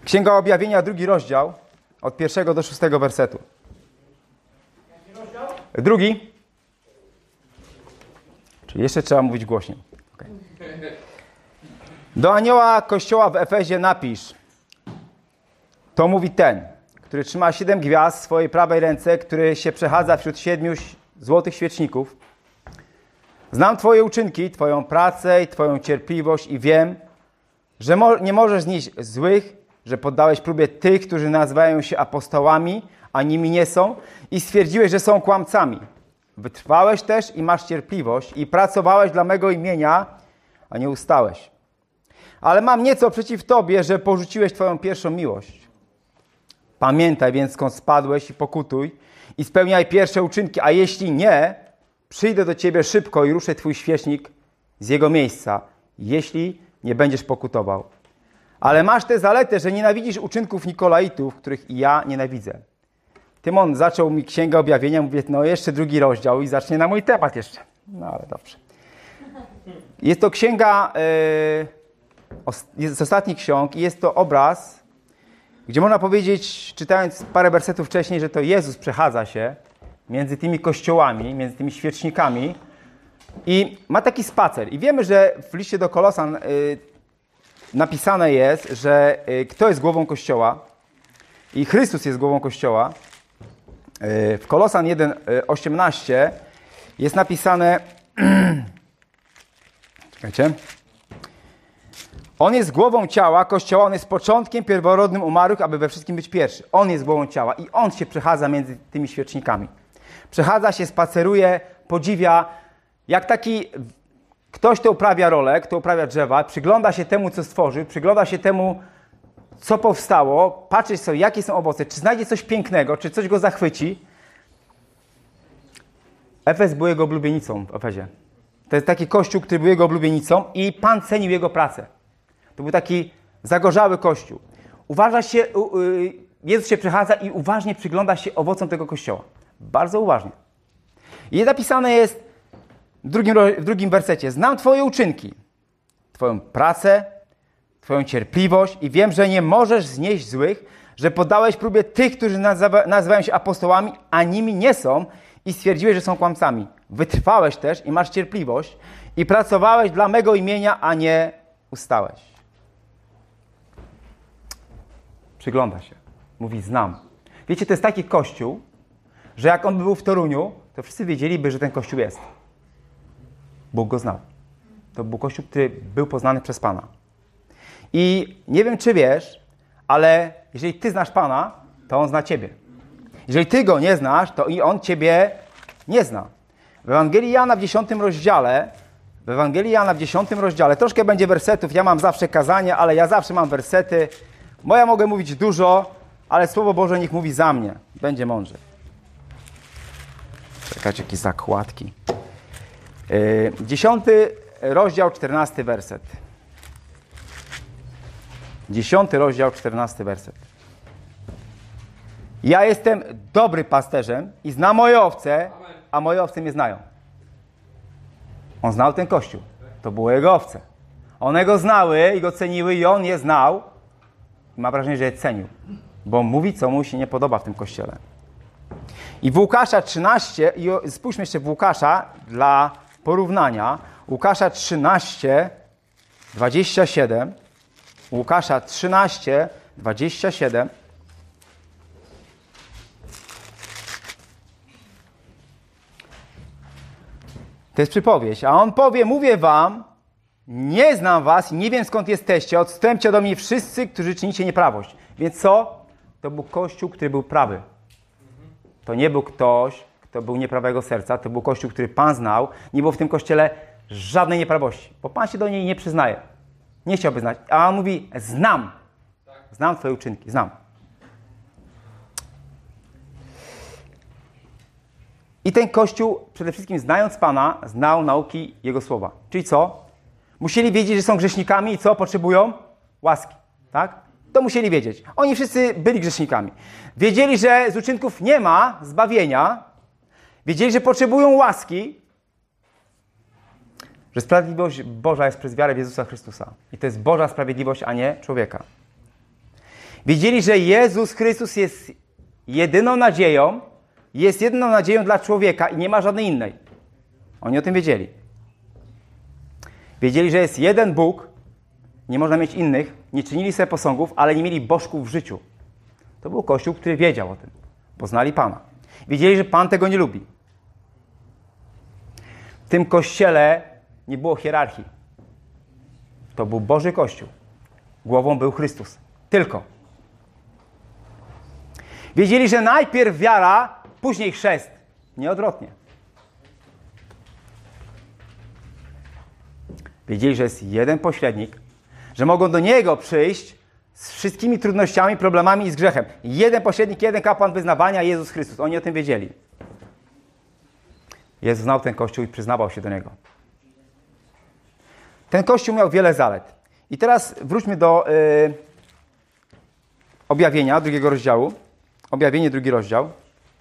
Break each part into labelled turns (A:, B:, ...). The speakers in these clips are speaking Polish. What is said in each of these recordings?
A: Księga Objawienia, 2 rozdział, od 1 do 6 wersetu.
B: Jaki rozdział?
A: 2. Czyli jeszcze trzeba mówić głośniej. Okay. Do anioła kościoła w Efezie napisz. To mówi ten, który trzyma 7 gwiazd w swojej prawej ręce, który się przechadza wśród 7 złotych świeczników. Znam Twoje uczynki, Twoją pracę i Twoją cierpliwość i wiem, że nie możesz znieść złych, że poddałeś próbie tych, którzy nazywają się apostołami, a nimi nie są i stwierdziłeś, że są kłamcami. Wytrwałeś też i masz cierpliwość i pracowałeś dla mego imienia, a nie ustałeś. Ale mam nieco przeciw Tobie, że porzuciłeś Twoją pierwszą miłość. Pamiętaj więc, skąd spadłeś i pokutuj i spełniaj pierwsze uczynki, a jeśli nie, przyjdę do Ciebie szybko i ruszę Twój świecznik z jego miejsca, jeśli nie będziesz pokutował. Ale masz tę zaletę, że nienawidzisz uczynków Nikolaitów, których i ja nienawidzę. Tymon zaczął mi Księgę Objawienia, mówię, no jeszcze 2 rozdział i zacznie na mój temat jeszcze. No ale dobrze. Jest to księga, jest z ostatnich ksiąg i jest to obraz, gdzie można powiedzieć, czytając parę wersetów wcześniej, że to Jezus przechadza się między tymi kościołami, między tymi świecznikami i ma taki spacer. I wiemy, że w liście do Kolosan napisane jest, że kto jest głową Kościoła i Chrystus jest głową Kościoła. W Kolosan 1:18 jest napisane czekajcie. On jest głową ciała Kościoła, on jest początkiem pierworodnym umarłych, aby we wszystkim być pierwszy. On jest głową ciała i on się przechadza między tymi świecznikami. Przechadza się, spaceruje, podziwia, jak taki ktoś, kto uprawia rolę, kto uprawia drzewa, przygląda się temu, co stworzył, przygląda się temu, co powstało, patrzy sobie, jakie są owoce, czy znajdzie coś pięknego, czy coś go zachwyci. Efes był jego oblubienicą w Efezie. To jest taki kościół, który był jego oblubienicą i Pan cenił jego pracę. To był taki zagorzały kościół. Jezus się przechadza i uważnie przygląda się owocom tego kościoła. Bardzo uważnie. I napisane jest w drugim wersecie. Znam Twoje uczynki, Twoją pracę, Twoją cierpliwość i wiem, że nie możesz znieść złych, że poddałeś próbie tych, którzy nazywają się apostołami, a nimi nie są i stwierdziłeś, że są kłamcami. Wytrwałeś też i masz cierpliwość i pracowałeś dla mego imienia, a nie ustałeś. Przygląda się. Mówi, znam. Wiecie, to jest taki kościół, że jak on by był w Toruniu, to wszyscy wiedzieliby, że ten kościół jest. Bóg go znał. To był kościół, który był poznany przez Pana. I nie wiem, czy wiesz, ale jeżeli ty znasz Pana, to On zna ciebie. Jeżeli ty Go nie znasz, to i On ciebie nie zna. W Ewangelii Jana w 10 rozdziale, troszkę będzie wersetów, ja mam zawsze kazania, ale ja zawsze mam wersety. Ja mogę mówić dużo, ale Słowo Boże niech mówi za mnie. Będzie mądrze. Czekajcie, jakieś zakładki. 10 rozdział, 14 werset. 10 rozdział, 14 werset. Ja jestem dobry pasterzem i znam moje owce, a moje owce mnie znają. On znał ten kościół. To były jego owce. One go znały i go ceniły i on je znał. I ma wrażenie, że je cenił. Bo mówi, co mu się nie podoba w tym kościele. I w Łukasza 13, i spójrzmy jeszcze w Łukasza dla porównania. Łukasza 13, 27. Łukasza 13, 27. To jest przypowieść. A on powie, mówię wam, nie znam was, nie wiem skąd jesteście, odstępcie ode mnie wszyscy, którzy czynicie nieprawość. Więc co? To był Kościół, który był prawy. To nie był ktoś, kto był nieprawego serca, to był Kościół, który Pan znał. Nie było w tym Kościele żadnej nieprawości, bo Pan się do niej nie przyznaje. Nie chciałby znać. A on mówi, znam. Znam Twoje uczynki, znam. I ten Kościół, przede wszystkim znając Pana, znał nauki Jego Słowa. Czyli co? Musieli wiedzieć, że są grzesznikami i co? Potrzebują? Łaski. Tak? To musieli wiedzieć. Oni wszyscy byli grzesznikami. Wiedzieli, że z uczynków nie ma zbawienia. Wiedzieli, że potrzebują łaski. Że sprawiedliwość Boża jest przez wiarę w Jezusa Chrystusa. I to jest Boża sprawiedliwość, a nie człowieka. Wiedzieli, że Jezus Chrystus jest jedyną nadzieją, jest jedyną nadzieją dla człowieka i nie ma żadnej innej. Oni o tym wiedzieli. Wiedzieli, że jest jeden Bóg, nie można mieć innych, nie czynili sobie posągów, ale nie mieli bożków w życiu. To był Kościół, który wiedział o tym. Poznali Pana. Wiedzieli, że Pan tego nie lubi. W tym Kościele nie było hierarchii. To był Boży Kościół. Głową był Chrystus. Tylko. Wiedzieli, że najpierw wiara, później chrzest. Nie odwrotnie. Wiedzieli, że jest jeden pośrednik, że mogą do Niego przyjść z wszystkimi trudnościami, problemami i z grzechem. Jeden pośrednik, jeden kapłan wyznawania, Jezus Chrystus. Oni o tym wiedzieli. Jezus znał ten Kościół i przyznawał się do Niego. Ten Kościół miał wiele zalet. I teraz wróćmy do Objawienia, 2 rozdziału. Objawienie, 2 rozdział.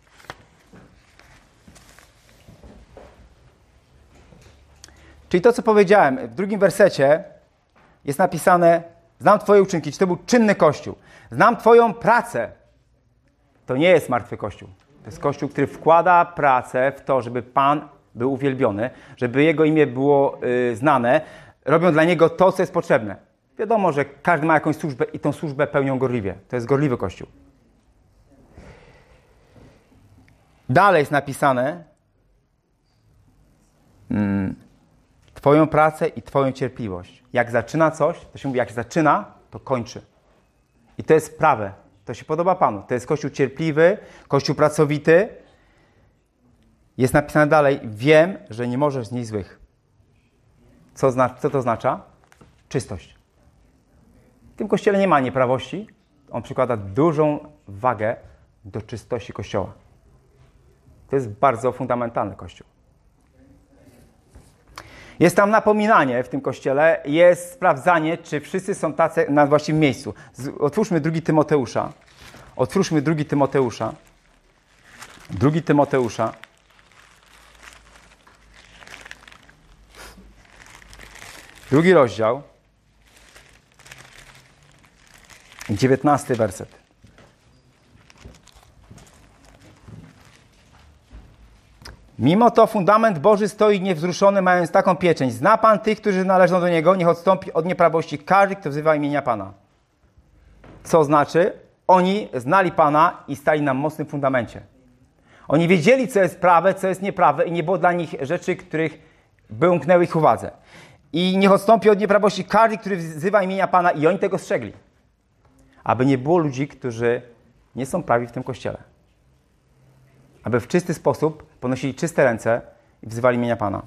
A: Czyli to, co powiedziałem, w 2 wersecie jest napisane: znam Twoje uczynki. Czy to był czynny Kościół? Znam Twoją pracę. To nie jest martwy Kościół. To jest Kościół, który wkłada pracę w to, żeby Pan był uwielbiony, żeby Jego imię było znane. Robią dla Niego to, co jest potrzebne. Wiadomo, że każdy ma jakąś służbę i tą służbę pełnią gorliwie. To jest gorliwy Kościół. Dalej jest napisane: Twoją pracę i Twoją cierpliwość. Jak zaczyna coś, to się mówi, jak zaczyna, to kończy. I to jest prawe. To się podoba Panu. To jest Kościół cierpliwy, Kościół pracowity. Jest napisane dalej: wiem, że nie możesz znieść złych. Co to oznacza? Czystość. W tym Kościele nie ma nieprawości. On przykłada dużą wagę do czystości Kościoła. To jest bardzo fundamentalny Kościół. Jest tam napominanie w tym Kościele, jest sprawdzanie, czy wszyscy są tacy na właściwym miejscu. Otwórzmy 2 Tymoteusza. Otwórzmy 2 Tymoteusza. 2 Tymoteusza. 2 rozdział. 19 werset. Mimo to fundament Boży stoi niewzruszony, mając taką pieczęć. Zna Pan tych, którzy należą do Niego, niech odstąpi od nieprawości każdy, kto wzywa imienia Pana. Co znaczy? Oni znali Pana i stali na mocnym fundamencie. Oni wiedzieli, co jest prawe, co jest nieprawe i nie było dla nich rzeczy, których by umknęły ich uwadze. I niech odstąpi od nieprawości każdy, który wzywa imienia Pana, i oni tego strzegli. Aby nie było ludzi, którzy nie są prawi w tym Kościele. Aby w czysty sposób ponosili czyste ręce i wzywali imienia Pana.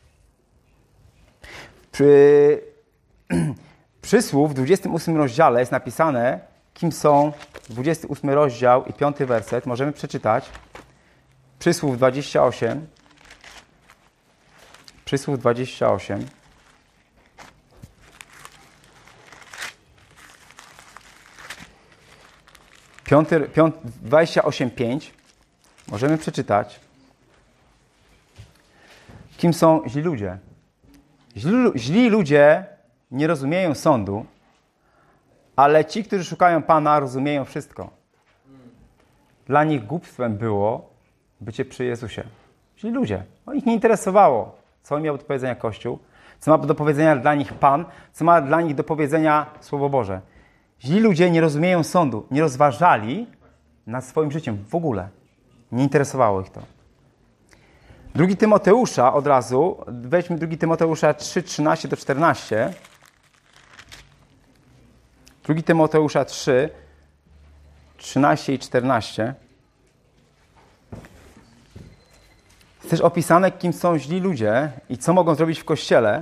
A: Przysłów w 28 rozdziale jest napisane, kim są. 28 rozdział i 5 werset. Możemy przeczytać. Przysłów 28. Przysłów 28. Piąty 28:5. Możemy przeczytać. Kim są źli ludzie? Źli ludzie nie rozumieją sądu, ale ci, którzy szukają Pana, rozumieją wszystko. Dla nich głupstwem było bycie przy Jezusie. Źli ludzie. Ich nie interesowało, co miał do powiedzenia Kościół, co ma do powiedzenia dla nich Pan, co ma dla nich do powiedzenia Słowo Boże. Źli ludzie nie rozumieją sądu, nie rozważali nad swoim życiem w ogóle. Nie interesowało ich to. 2 Tymoteusza od razu, weźmy 2 Tymoteusza 3, 13-14. 2 Tymoteusza 3, 13 i 14. Jest też opisane, kim są źli ludzie i co mogą zrobić w Kościele.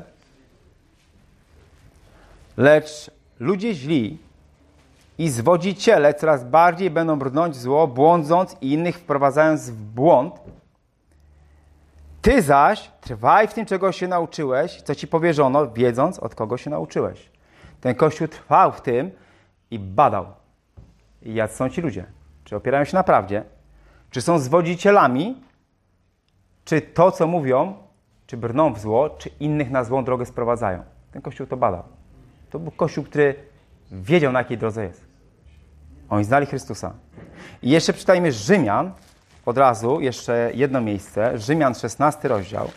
A: Lecz ludzie źli i zwodziciele coraz bardziej będą brnąć w zło, błądząc i innych wprowadzając w błąd. Ty zaś trwaj w tym, czego się nauczyłeś, co ci powierzono, wiedząc, od kogo się nauczyłeś. Ten Kościół trwał w tym i badał. I jacy są ci ludzie? Czy opierają się na prawdzie? Czy są zwodzicielami? Czy to, co mówią, czy brną w zło, czy innych na złą drogę sprowadzają? Ten Kościół to badał. To był Kościół, który wiedział, na jakiej drodze jest. Oni znali Chrystusa. I jeszcze czytajmy Rzymian, od razu, jeszcze jedno miejsce. Rzymian 16 rozdział.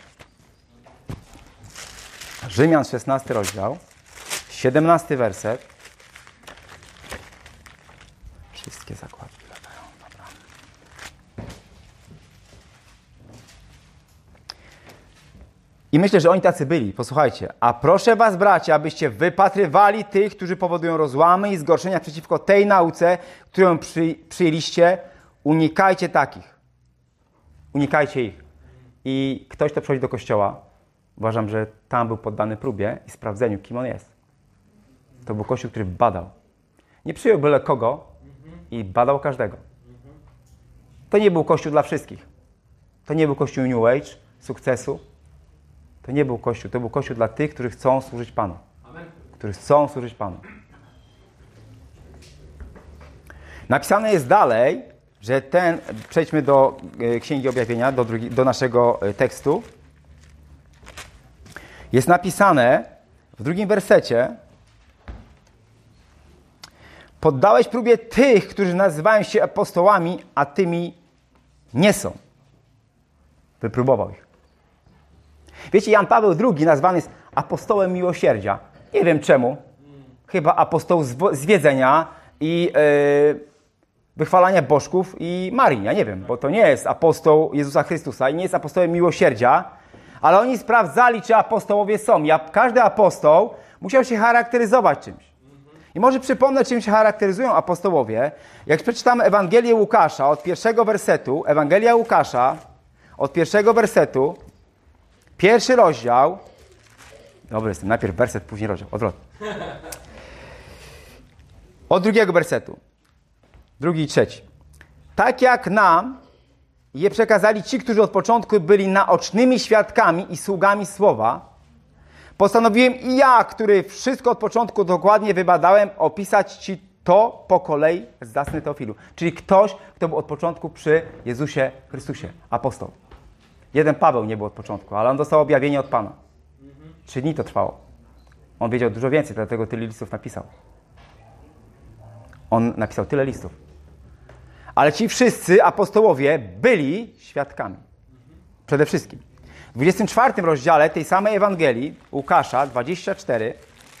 A: Rzymian 16 rozdział, 17 werset. Wszystkie zakładki latają. Dobra. I myślę, że oni tacy byli. Posłuchajcie. A proszę was, bracia, abyście wypatrywali tych, którzy powodują rozłamy i zgorszenia przeciwko tej nauce, którą przyjęliście. Unikajcie takich. Unikajcie ich. I ktoś, kto przychodzi do kościoła, uważam, że tam był poddany próbie i sprawdzeniu, kim on jest. To był kościół, który badał. Nie przyjął byle kogo i badał każdego. To nie był kościół dla wszystkich. To nie był kościół New Age, sukcesu. To nie był kościół. To był kościół dla tych, którzy chcą służyć Panu. Którzy chcą służyć Panu. Napisane jest dalej, że przejdźmy do Księgi Objawienia, do naszego tekstu. Jest napisane w 2 wersecie: poddałeś próbie tych, którzy nazywają się apostołami, a tymi nie są. Wypróbował ich. Wiecie, Jan Paweł II nazwany jest apostołem miłosierdzia. Nie wiem czemu. Chyba apostoł zwiedzenia i wychwalania bożków i Marii. Ja nie wiem, bo to nie jest apostoł Jezusa Chrystusa i nie jest apostołem miłosierdzia, ale oni sprawdzali, czy apostołowie są. Każdy apostoł musiał się charakteryzować czymś. I może przypomnę, czym się charakteryzują apostołowie. Jak przeczytamy Ewangelię Łukasza od 1 wersetu, Ewangelia Łukasza od 1 wersetu, 1 rozdział, dobry jestem, najpierw werset, później rozdział, odwrotnie. Od 2 wersetu, 2 i 3. Tak jak nam je przekazali ci, którzy od początku byli naocznymi świadkami i sługami słowa, postanowiłem i ja, który wszystko od początku dokładnie wybadałem, opisać ci to po kolei z zasny Teofilu. Czyli ktoś, kto był od początku przy Jezusie Chrystusie. Apostoł. Jeden Paweł nie był od początku, ale on dostał objawienie od Pana. 3 dni to trwało. On wiedział dużo więcej, dlatego tyle listów napisał. On napisał tyle listów. Ale ci wszyscy apostołowie byli świadkami. Przede wszystkim. W 24 rozdziale tej samej Ewangelii, Łukasza 24,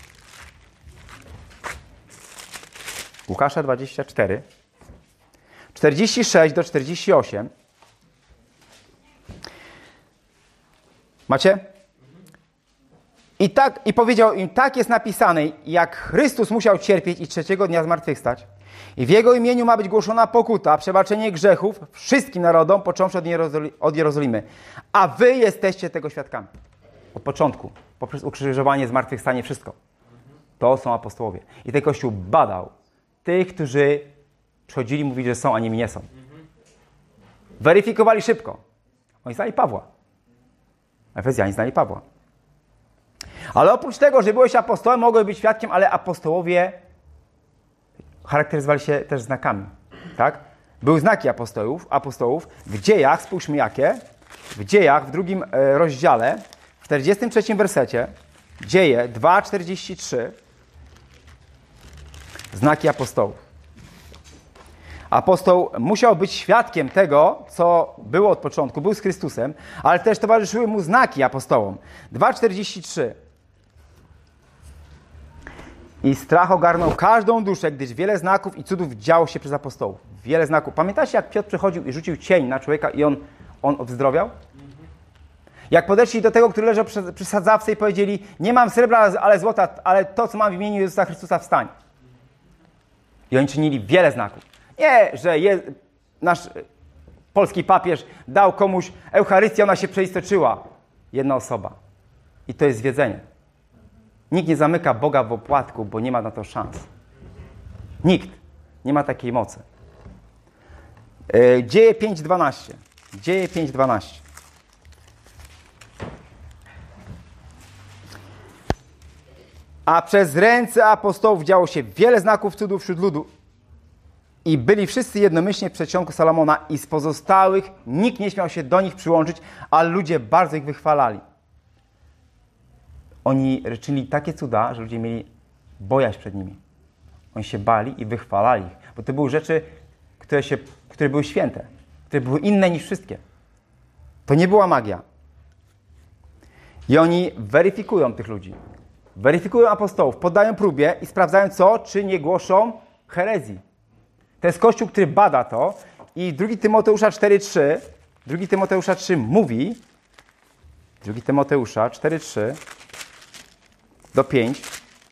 A: Łukasza 24, 46 do 48. Macie? I powiedział im, tak jest napisane, jak Chrystus musiał cierpieć i 3 dnia zmartwychwstać. I w Jego imieniu ma być głoszona pokuta, przebaczenie grzechów wszystkim narodom, począwszy od Jerozolimy. A wy jesteście tego świadkami. Od początku, poprzez ukrzyżowanie, zmartwychwstanie, wszystko. To są apostołowie. I ten Kościół badał tych, którzy przychodzili mówić, że są, a nimi nie są. Weryfikowali szybko. Oni znali Pawła. Efezjanie znali Pawła. Ale oprócz tego, że byłeś apostołem, mogłeś być świadkiem, ale apostołowie charakteryzowali się też znakami. Tak? Były znaki apostołów. W Dziejach, spójrzmy jakie. W Dziejach, w 2 rozdziale, w 43 wersecie, Dzieje 2:43, znaki apostołów. Apostoł musiał być świadkiem tego, co było od początku, był z Chrystusem, ale też towarzyszyły mu znaki apostołom. 2:43. I strach ogarnął każdą duszę, gdyż wiele znaków i cudów działo się przez apostołów. Wiele znaków. Pamiętacie, jak Piotr przychodził i rzucił cień na człowieka i on odzdrowiał? Jak podeszli do tego, który leżał przy sadzawce i powiedzieli, nie mam srebra, ale złota, ale to, co mam w imieniu Jezusa Chrystusa, wstań. I oni czynili wiele znaków. Nie, że nasz polski papież dał komuś Eucharystię, ona się przeistoczyła. Jedna osoba. I to jest zwiedzenie. Nikt nie zamyka Boga w opłatku, bo nie ma na to szans. Nikt nie ma takiej mocy. Dzieje 5:12. Dzieje 5:12. A przez ręce apostołów działo się wiele znaków cudów wśród ludu. I byli wszyscy jednomyślnie w przedsionku Salomona i z pozostałych nikt nie śmiał się do nich przyłączyć, ale ludzie bardzo ich wychwalali. Oni czynili takie cuda, że ludzie mieli bojaźń przed nimi. Oni się bali i wychwalali ich, bo to były rzeczy, które były święte, które były inne niż wszystkie. To nie była magia. I oni weryfikują tych ludzi. Weryfikują apostołów, poddają próbie i sprawdzają co, czy nie głoszą herezji. To jest Kościół, który bada to i 2 Tymoteusza 4,3 mówi, 2 Tymoteusza 4,3 do 5.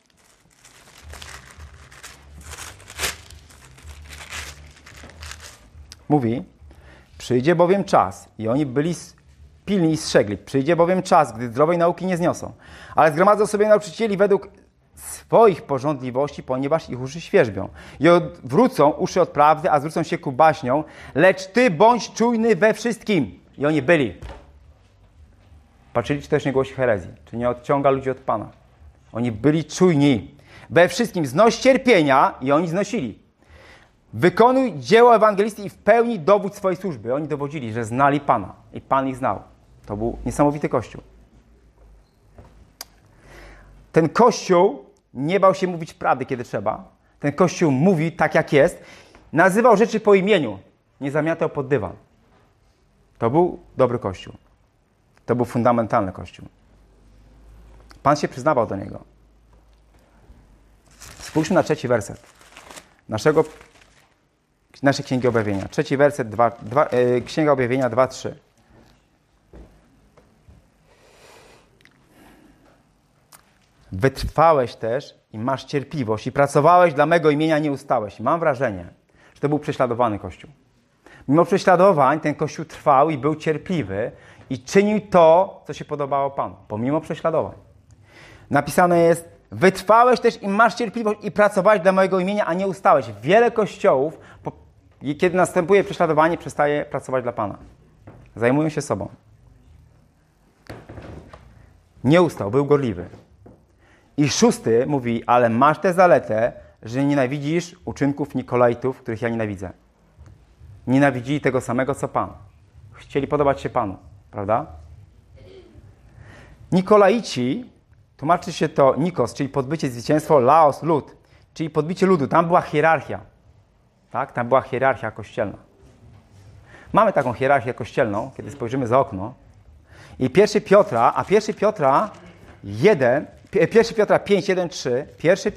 A: Mówi, przyjdzie bowiem czas i oni byli pilni i strzegli. Przyjdzie bowiem czas, gdy zdrowej nauki nie zniosą, ale zgromadzą sobie nauczycieli według swoich pożądliwości, ponieważ ich uszy świerzbią. I odwrócą uszy od prawdy, a zwrócą się ku baśniom, lecz ty bądź czujny we wszystkim. I oni byli. Patrzyli, czy też nie głosi herezji, czy nie odciąga ludzi od Pana. Oni byli czujni. We wszystkim znoś cierpienia i oni znosili. Wykonuj dzieło ewangelisty i w pełni dowódź swojej służby. Oni dowodzili, że znali Pana i Pan ich znał. To był niesamowity Kościół. Ten Kościół nie bał się mówić prawdy, kiedy trzeba. Ten Kościół mówi tak, jak jest. Nazywał rzeczy po imieniu. Nie zamiatał pod dywan. To był dobry Kościół. To był fundamentalny Kościół. Pan się przyznawał do niego. Spójrzmy na 3 werset naszej Księgi Objawienia. 3 werset, Księga Objawienia 2:3. Wytrwałeś też i masz cierpliwość i pracowałeś dla mego imienia, nie ustałeś. Mam wrażenie, że to był prześladowany Kościół. Mimo prześladowań ten Kościół trwał i był cierpliwy i czynił to, co się podobało Panu, pomimo prześladowań. Napisane jest, wytrwałeś też i masz cierpliwość i pracowałeś dla mojego imienia, a nie ustałeś. Wiele kościołów, kiedy następuje prześladowanie, przestaje pracować dla Pana. Zajmują się sobą. Nie ustał, był gorliwy. I 6 mówi, ale masz tę zaletę, że nienawidzisz uczynków Nikolaitów, których ja nienawidzę. Nienawidzili tego samego, co Pan. Chcieli podobać się Panu, prawda? Nikolaici, tłumaczy się to Nikos, czyli podbycie, zwycięstwo, Laos, lud, czyli podbicie ludu. Tam była hierarchia. Tak? Tam była hierarchia kościelna. Mamy taką hierarchię kościelną, kiedy spojrzymy za okno. I 1 Piotra 5, 1, 3, 1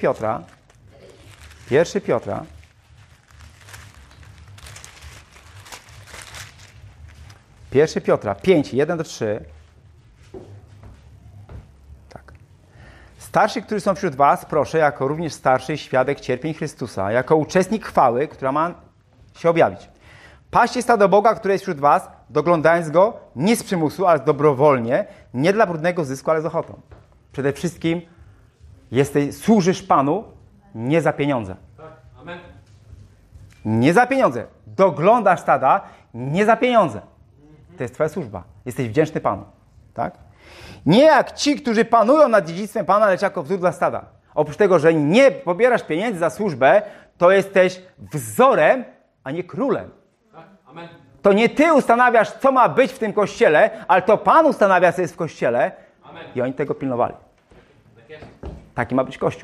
A: Piotra 5, 1 do 3. Tak. Starszych, którzy są wśród was, proszę, jako również starszy świadek cierpień Chrystusa, jako uczestnik chwały, która ma się objawić. Paście stado Boga, które jest wśród was, doglądając Go nie z przymusu, ale dobrowolnie, nie dla brudnego zysku, ale z ochotą. Przede wszystkim służysz Panu nie za pieniądze.
B: Tak, amen.
A: Nie za pieniądze. Doglądasz stada nie za pieniądze. To jest twoja służba. Jesteś wdzięczny Panu. Tak? Nie jak ci, którzy panują nad dziedzictwem Pana, lecz jako wzór dla stada. Oprócz tego, że nie pobierasz pieniędzy za służbę, to jesteś wzorem, a nie królem.
B: Tak, amen.
A: To nie ty ustanawiasz, co ma być w tym kościele, ale to Pan ustanawia, co jest w kościele.
B: Amen.
A: I oni tego pilnowali.
B: Tak jest.
A: Taki ma być Kościół.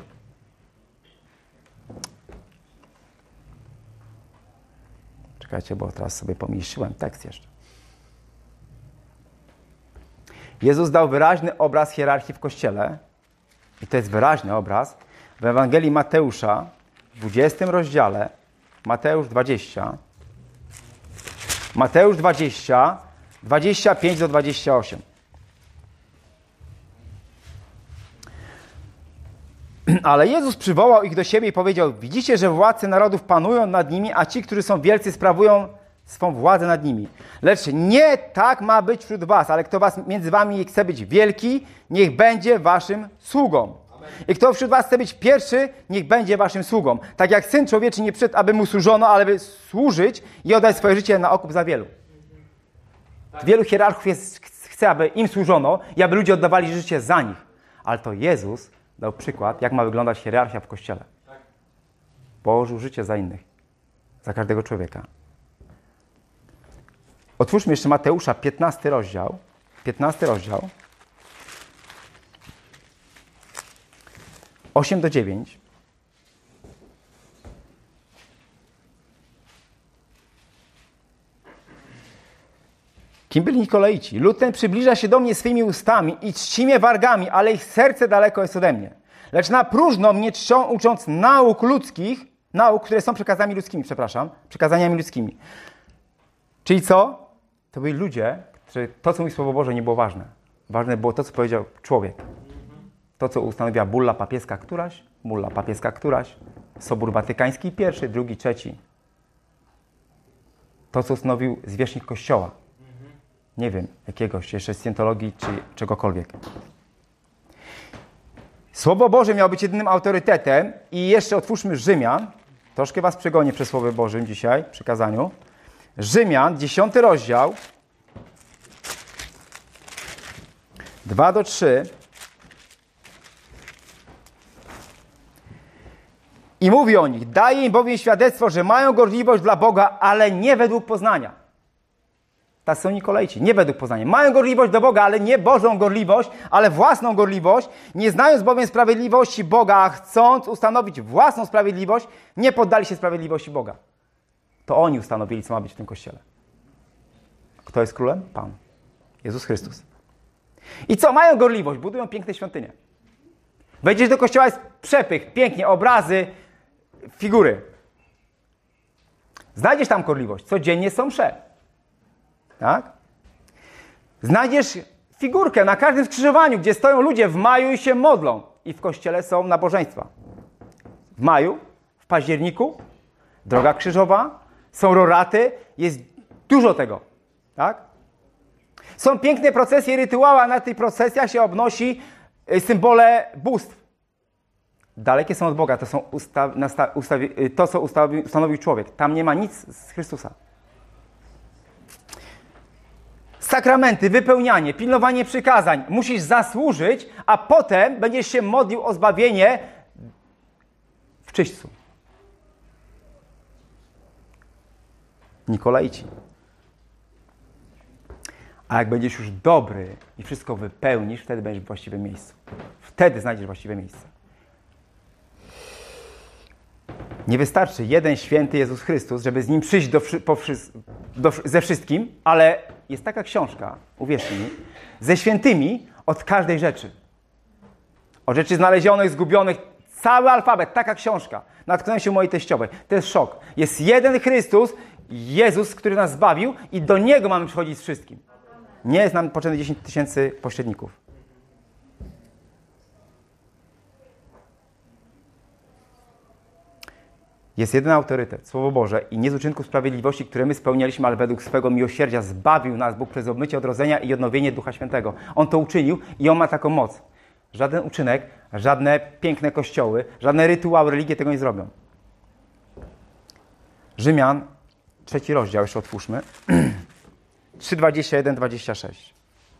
A: Czekajcie, bo teraz sobie pomieściłem tekst jeszcze. Jezus dał wyraźny obraz hierarchii w Kościele. I to jest wyraźny obraz. W Ewangelii Mateusza, w 20 rozdziale, Mateusz 20, 25 do 28. Ale Jezus przywołał ich do siebie i powiedział, widzicie, że władcy narodów panują nad nimi, a ci, którzy są wielcy, sprawują swą władzę nad nimi. Lecz nie tak ma być wśród was, ale kto między wami chce być wielki, niech będzie waszym sługą. Amen. I kto wśród was chce być pierwszy, niech będzie waszym sługą. Tak jak Syn Człowieczy nie przyszedł, aby mu służono, ale by służyć i oddać swoje życie na okup za wielu. Tak. Wielu hierarchów chce, aby im służono i aby ludzie oddawali życie za nich. Ale to Jezus dał przykład, jak ma wyglądać hierarchia w Kościele. Tak. Położył życie za innych, za każdego człowieka. Otwórzmy jeszcze Mateusza, 15 rozdział. 8 do 9. Kim byli Nikolaici? Lud ten przybliża się do mnie swymi ustami i czci mnie wargami, ale ich serce daleko jest ode mnie. Lecz na próżno mnie czczą, ucząc nauk ludzkich, nauk, które są przekazaniami ludzkimi. Czyli co? To byli ludzie, którzy to, co mówi Słowo Boże, nie było ważne. Ważne było to, co powiedział człowiek. To, co ustanowiła bulla papieska któraś, Sobór Watykański I, II, III. To, co ustanowił zwierzchnik Kościoła. Nie wiem, jakiegoś jeszcze scjentologii czy czegokolwiek. Słowo Boże miało być jedynym autorytetem i jeszcze otwórzmy Rzymian. Troszkę was przegonię przez Słowo Bożym dzisiaj, przy kazaniu. Rzymian, 10 rozdział, 2-3. I mówi o nich, daje im bowiem świadectwo, że mają gorliwość dla Boga, ale nie według poznania. Tacy są Nikolaici, nie według poznania. Mają gorliwość do Boga, ale nie Bożą gorliwość, ale własną gorliwość. Nie znając bowiem sprawiedliwości Boga, a chcąc ustanowić własną sprawiedliwość, nie poddali się sprawiedliwości Boga. To oni ustanowili, co ma być w tym Kościele. Kto jest królem? Pan. Jezus Chrystus. I co? Mają gorliwość, budują piękne świątynie. Wejdziesz do kościoła, jest przepych, pięknie, obrazy, figury. Znajdziesz tam gorliwość. Codziennie są msze. Tak? Znajdziesz figurkę na każdym skrzyżowaniu, gdzie stoją ludzie w maju i się modlą. I w kościele są nabożeństwa. W maju, w październiku, droga krzyżowa, są roraty, jest dużo tego. Tak? Są piękne procesje, rytuały, a na tych procesjach się obnosi symbole bóstw. Dalekie są od Boga, to co ustanowił człowiek. Tam nie ma nic z Chrystusa. Sakramenty, wypełnianie, pilnowanie przykazań. Musisz zasłużyć, a potem będziesz się modlił o zbawienie w czyśćcu. Nikolaici. A jak będziesz już dobry i wszystko wypełnisz, wtedy będziesz w właściwym miejscu. Wtedy znajdziesz właściwe miejsce. Nie wystarczy jeden święty Jezus Chrystus, żeby z Nim przyjść ze wszystkim, ale jest taka książka, uwierzcie mi, ze świętymi od każdej rzeczy. O rzeczy znalezionych, zgubionych, cały alfabet, taka książka. Natknąłem się u mojej teściowej. To jest szok. Jest jeden Chrystus, Jezus, który nas zbawił i do Niego mamy przychodzić z wszystkim. Nie jest nam potrzebne 10 000 pośredników. Jest jeden autorytet, Słowo Boże i nie z uczynków sprawiedliwości, które my spełnialiśmy, ale według swego miłosierdzia zbawił nas Bóg przez obmycie odrodzenia i odnowienie Ducha Świętego. On to uczynił i On ma taką moc. Żaden uczynek, żadne piękne kościoły, żadne rytuały, religie tego nie zrobią. Rzymian, 3 rozdział, jeszcze otwórzmy. 3:21-26.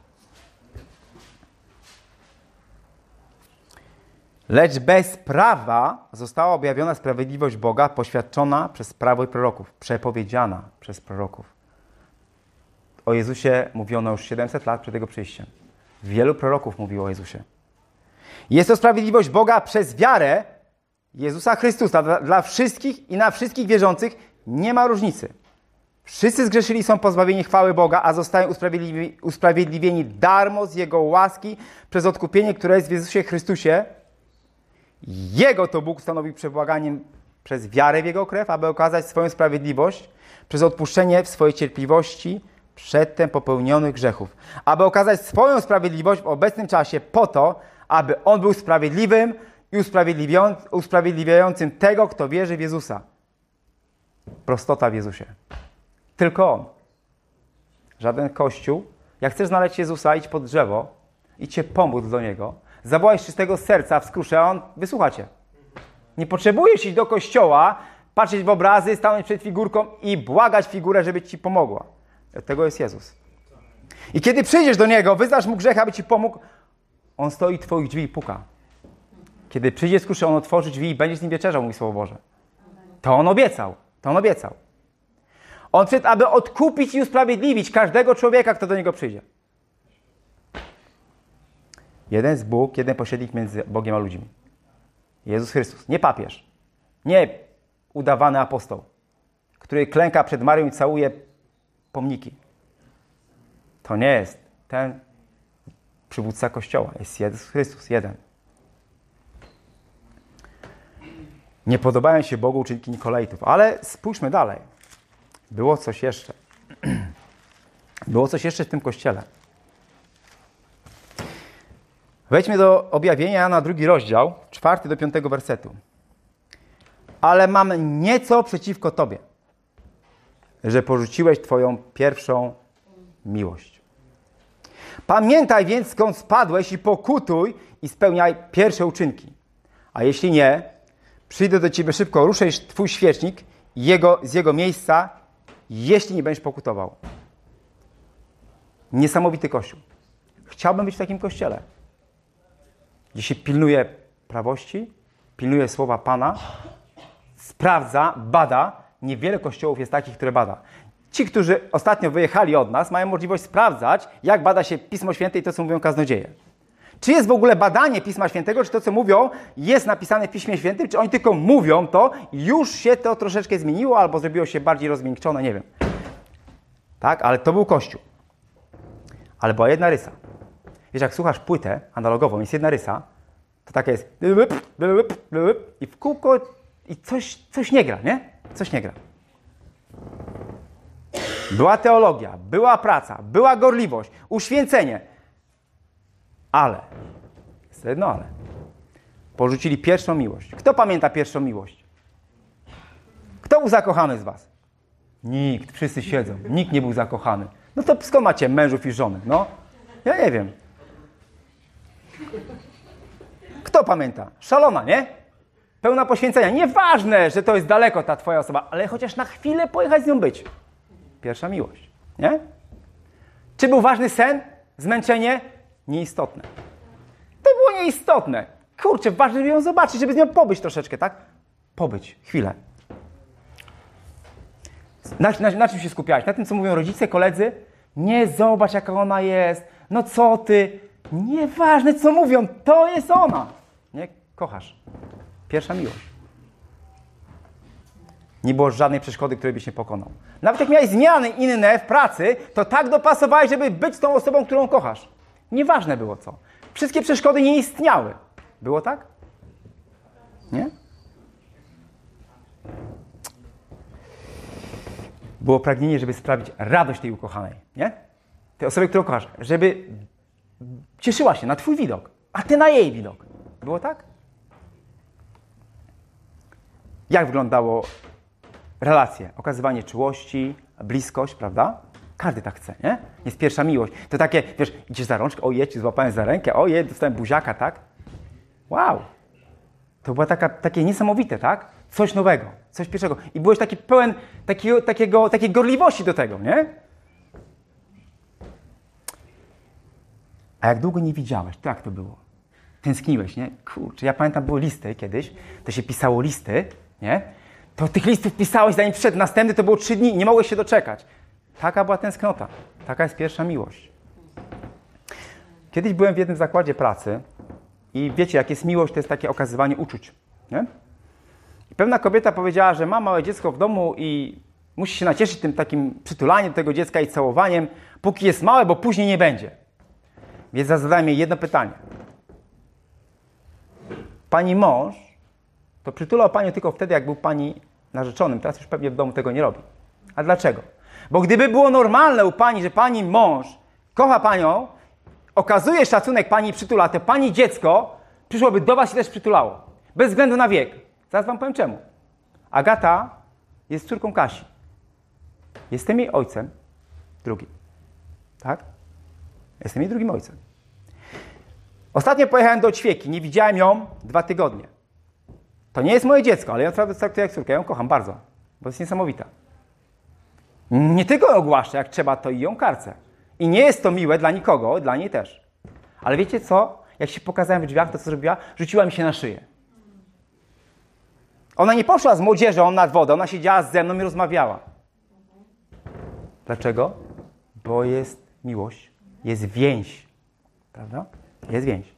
A: Lecz bez prawa została objawiona sprawiedliwość Boga, poświadczona przez prawo i proroków, przepowiedziana przez proroków. O Jezusie mówiono już 700 lat przed Jego przyjściem. Wielu proroków mówiło o Jezusie. Jest to sprawiedliwość Boga przez wiarę Jezusa Chrystusa dla wszystkich i na wszystkich wierzących nie ma różnicy. Wszyscy zgrzeszyli, są pozbawieni chwały Boga, a zostają usprawiedliwieni darmo z Jego łaski przez odkupienie, które jest w Jezusie Chrystusie. Jego to Bóg stanowił przebłaganiem przez wiarę w Jego krew, aby okazać swoją sprawiedliwość przez odpuszczenie w swojej cierpliwości przedtem popełnionych grzechów. Aby okazać swoją sprawiedliwość w obecnym czasie po to, aby On był sprawiedliwym i usprawiedliwiającym tego, kto wierzy w Jezusa. Prostota w Jezusie. Tylko On. Żaden kościół. Jak chcesz znaleźć Jezusa, idź pod drzewo, idź się pomóc do Niego, zawołaj z czystego serca w skrusze, a On wysłucha cię. Nie potrzebujesz iść do kościoła, patrzeć w obrazy, stanąć przed figurką i błagać figurę, żeby ci pomogła. Od tego jest Jezus. I kiedy przyjdziesz do Niego, wyznasz Mu grzech, aby ci pomógł, On stoi u twoich drzwi i puka. Kiedy przyjdzie skrusze, On otworzy drzwi i będzie z Nim wieczerzał, mówi Słowo Boże. To On obiecał. To On obiecał. On przyszedł, aby odkupić i usprawiedliwić każdego człowieka, kto do Niego przyjdzie. Jeden jest Bóg, jeden pośrednik między Bogiem a ludźmi. Jezus Chrystus. Nie papież. Nie udawany apostoł, który klęka przed Marią i całuje pomniki. To nie jest ten przywódca Kościoła. Jest Jezus Chrystus, jeden. Nie podobają się Bogu uczynki Nikolajtów, ale spójrzmy dalej. Było coś jeszcze. Było coś jeszcze w tym kościele. Wejdźmy do objawienia na 2 rozdział, 4 do 5 wersetu. Ale mam nieco przeciwko Tobie, że porzuciłeś Twoją pierwszą miłość. Pamiętaj więc, skąd spadłeś i pokutuj i spełniaj pierwsze uczynki. A jeśli nie, przyjdę do Ciebie szybko, ruszaj Twój świecznik z jego miejsca, jeśli nie będziesz pokutował. Niesamowity Kościół. Chciałbym być w takim kościele, gdzie się pilnuje prawości, pilnuje słowa Pana, sprawdza, bada. Niewiele kościołów jest takich, które bada. Ci, którzy ostatnio wyjechali od nas, mają możliwość sprawdzać, jak bada się Pismo Święte i to, co mówią kaznodzieje. Czy jest w ogóle badanie Pisma Świętego, czy to, co mówią, jest napisane w Piśmie Świętym, czy oni tylko mówią to i już się to troszeczkę zmieniło, albo zrobiło się bardziej rozmiękczone, nie wiem. Tak, ale to był Kościół. Ale była jedna rysa. Wiesz, jak słuchasz płytę analogową, jest jedna rysa, to taka jest i w kółko i coś nie gra, nie? Coś nie gra. Była teologia, była praca, była gorliwość, uświęcenie. Ale, jest jedno ale, porzucili pierwszą miłość. Kto pamięta pierwszą miłość? Kto był zakochany z was? Nikt, wszyscy siedzą. Nikt nie był zakochany. No to skąd macie mężów i żony? No, ja nie wiem. Kto pamięta? Szalona, nie? Pełna poświęcenia. Nieważne, że to jest daleko ta twoja osoba, ale chociaż na chwilę pojechać z nią być. Pierwsza miłość, nie? Czy był ważny sen? Zmęczenie? Nieistotne. To było nieistotne. Kurczę, ważne, żeby ją zobaczyć, żeby z nią pobyć troszeczkę, tak? Pobyć, chwilę. Na czym się skupiałeś? Na tym, co mówią rodzice, koledzy? Nie, zobacz, jaka ona jest. No co ty? Nieważne, co mówią, to jest ona. Nie? Kochasz. Pierwsza miłość. Nie było żadnej przeszkody, której byś nie pokonał. Nawet jak miałeś zmiany inne w pracy, to tak dopasowałeś, żeby być z tą osobą, którą kochasz. Nieważne było co. Wszystkie przeszkody nie istniały. Było tak? Nie? Było pragnienie, żeby sprawić radość tej ukochanej. Nie? Tej osoby, którą kochasz. Żeby cieszyła się na twój widok, a ty na jej widok. Było tak? Jak wyglądało relacje? Okazywanie czułości, bliskość, prawda? Każdy tak chce, nie? Jest pierwsza miłość. To takie, wiesz, idziesz za rączkę, ojej, cię złapałem za rękę, ojej, dostałem buziaka, tak? Wow! To było takie niesamowite, tak? Coś nowego, coś pierwszego. I byłeś taki pełen takiej gorliwości do tego, nie? A jak długo nie widziałeś, to jak to było? Tęskniłeś, nie? Kurczę, ja pamiętam, były listy kiedyś, to się pisało listy, nie? To tych listów pisałeś, zanim przyszedł następny, to było 3 dni i nie mogłeś się doczekać. Taka była tęsknota. Taka jest pierwsza miłość. Kiedyś byłem w jednym zakładzie pracy i wiecie, jak jest miłość, to jest takie okazywanie uczuć, nie? I pewna kobieta powiedziała, że ma małe dziecko w domu i musi się nacieszyć tym takim przytulaniem tego dziecka i całowaniem, póki jest małe, bo później nie będzie. Więc zadałem jej jedno pytanie. Pani mąż to przytulał panią tylko wtedy, jak był pani narzeczonym. Teraz już pewnie w domu tego nie robi. A dlaczego? Bo gdyby było normalne u pani, że pani mąż kocha panią, okazuje szacunek pani i przytula, to pani dziecko przyszłoby do was i też przytulało. Bez względu na wiek. Zaraz wam powiem czemu. Agata jest córką Kasi. Jestem jej ojcem drugim. Tak? Jestem jej drugim ojcem. Ostatnio pojechałem do Ćwieki. Nie widziałem ją 2 tygodnie. To nie jest moje dziecko, ale ja traktuję jak córkę. Ja ją kocham bardzo, bo jest niesamowita. Nie tylko ją głaszczę, jak trzeba, to i ją karcę. I nie jest to miłe dla nikogo, dla niej też. Ale wiecie co? Jak się pokazałem w drzwiach, to co zrobiła? Rzuciła mi się na szyję. Ona nie poszła z młodzieżą nad wodę, ona siedziała ze mną i rozmawiała. Dlaczego? Bo jest miłość, jest więź. Prawda? Jest więź.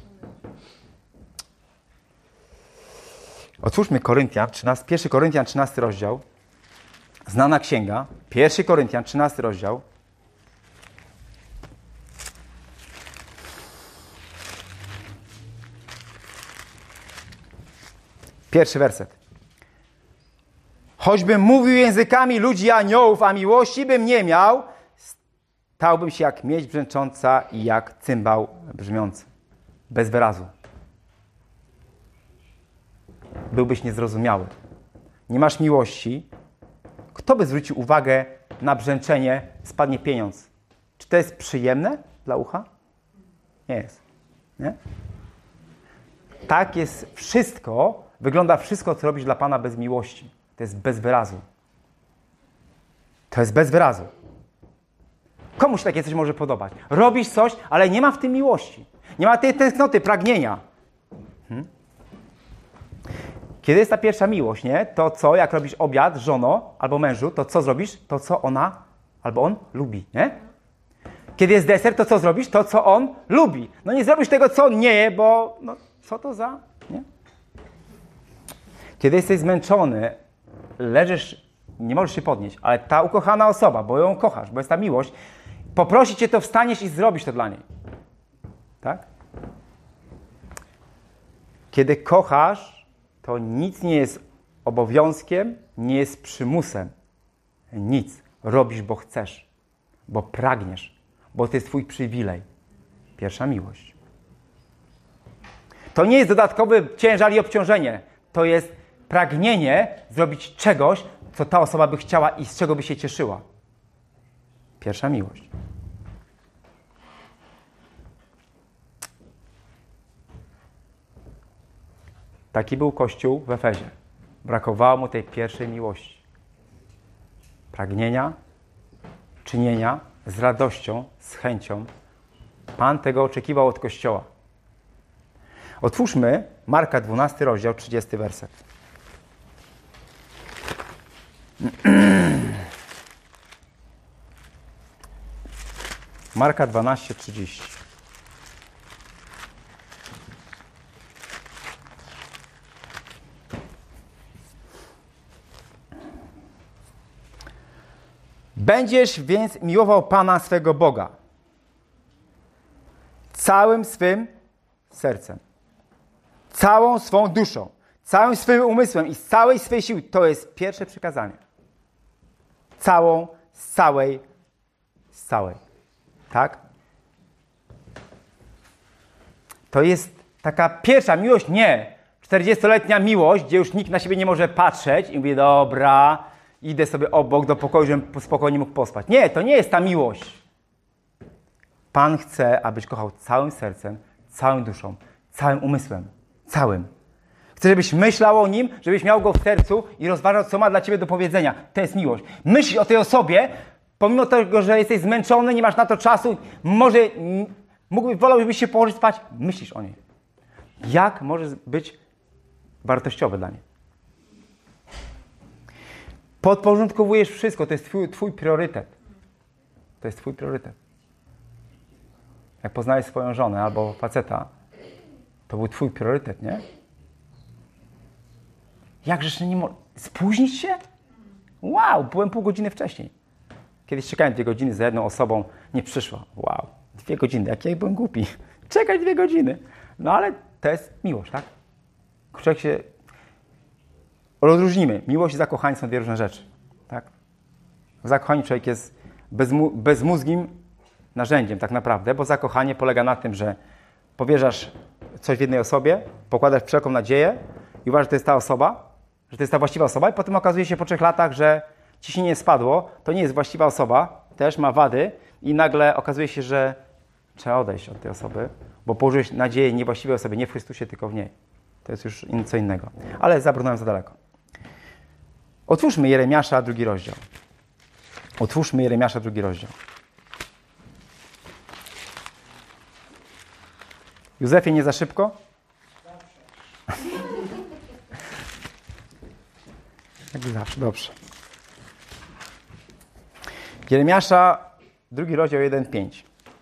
A: Otwórzmy Koryntian, 1 Koryntian 13 rozdział. Znana księga. 1 Koryntian 13 rozdział. Pierwszy werset. Choćbym mówił językami ludzi i aniołów, a miłości bym nie miał, stałbym się jak miedź brzęcząca i jak cymbał brzmiący. Bez wyrazu. Byłbyś niezrozumiały. Nie masz miłości. Kto by zwrócił uwagę na brzęczenie, spadnie pieniądz? Czy to jest przyjemne dla ucha? Nie jest. Nie? Tak jest wszystko, wygląda wszystko, co robisz dla Pana bez miłości. To jest bez wyrazu. To jest bez wyrazu. Komuś takie coś może podobać. Robisz coś, ale nie ma w tym miłości. Nie ma tej tęsknoty, pragnienia. Kiedy jest ta pierwsza miłość, nie? To co, jak robisz obiad, żono albo mężu, to co zrobisz? To co ona albo on lubi, nie? Kiedy jest deser, to co zrobisz? To co on lubi. No nie zrobisz tego, co on nie je, bo no co to za, nie? Kiedy jesteś zmęczony, leżysz, nie możesz się podnieść, ale ta ukochana osoba, bo ją kochasz, bo jest ta miłość, poprosi cię, to wstaniesz i zrobisz to dla niej. Tak? Kiedy kochasz, to nic nie jest obowiązkiem, nie jest przymusem. Nic. Robisz, bo chcesz, bo pragniesz, bo to jest twój przywilej. Pierwsza miłość. To nie jest dodatkowy ciężar i obciążenie. To jest pragnienie zrobić czegoś, co ta osoba by chciała i z czego by się cieszyła. Pierwsza miłość. Taki był Kościół w Efezie. Brakowało mu tej pierwszej miłości. Pragnienia, czynienia z radością, z chęcią. Pan tego oczekiwał od Kościoła. Otwórzmy Marka 12 rozdział, 30 werset. Marka 12, 30. Będziesz więc miłował Pana swego Boga całym swym sercem, całą swą duszą, całym swym umysłem i z całej swej siły. To jest pierwsze przykazanie. Całą, z całej. Tak? To jest taka pierwsza miłość, nie 40-letnia miłość, gdzie już nikt na siebie nie może patrzeć i mówi, dobra, idę sobie obok do pokoju, żebym spokojnie mógł pospać. Nie, to nie jest ta miłość. Pan chce, abyś kochał całym sercem, całą duszą, całym umysłem, całym. Chce, żebyś myślał o Nim, żebyś miał Go w sercu i rozważał, co ma dla Ciebie do powiedzenia. To jest miłość. Myśl o tej osobie, pomimo tego, że jesteś zmęczony, nie masz na to czasu, może wolałbyś się położyć spać, myślisz o niej. Jak możesz być wartościowy dla niej? Podporządkowujesz wszystko, to jest twój priorytet. To jest twój priorytet. Jak poznałeś swoją żonę albo faceta, to był twój priorytet, nie? Jakżeż nie może... Spóźnić się? Wow, byłem pół godziny wcześniej. Kiedyś czekałem 2 godziny za jedną osobą, nie przyszła. Wow, 2 godziny, jak ja byłem głupi. Czekać 2 godziny. No ale to jest miłość, tak? Człowiek się... Rozróżnimy. Miłość i zakochanie są 2 różne rzeczy. Tak? W zakochaniu człowiek jest bezmózgim narzędziem tak naprawdę, bo zakochanie polega na tym, że powierzasz coś w jednej osobie, pokładasz wszelką nadzieję i uważasz, że to jest ta osoba, że to jest ta właściwa osoba i potem okazuje się po 3 latach, że ciśnienie spadło, to nie jest właściwa osoba, też ma wady i nagle okazuje się, że trzeba odejść od tej osoby, bo położyłeś nadzieję niewłaściwej osobie, nie w Chrystusie, tylko w niej. To jest już co innego. Ale zabrnąłem za daleko. Otwórzmy Jeremiasza, 2 rozdział. Otwórzmy Jeremiasza, 2 rozdział. Józefie, nie za szybko? Jak zawsze, dobrze. Jeremiasza, 2 rozdział, 1-5.